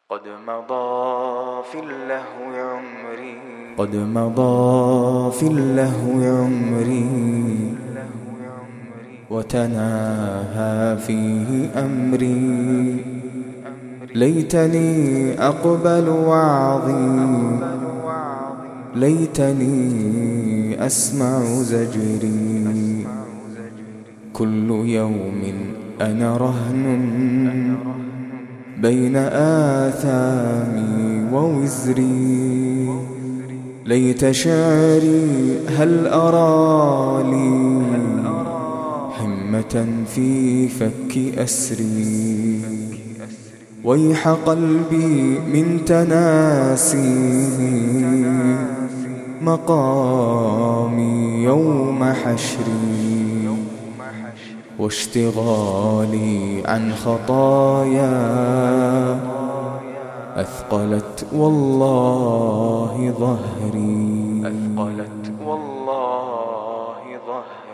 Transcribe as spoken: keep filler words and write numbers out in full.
قد مضى في اللهو عمري قد مضى في اللهو عمري وتناهى فيه أمري. ليتني أقبل وعظي، ليتني أسمع زجري. كل يوم أنا رهن بين آثامي ووزري. ليت شعري هل أرى لي همة في فك أسري. ويح قلبي من تناسي مقامي يوم حشري. واشتغالي عن خطايا أثقلت والله ظهري. أثقلت والله ظهري.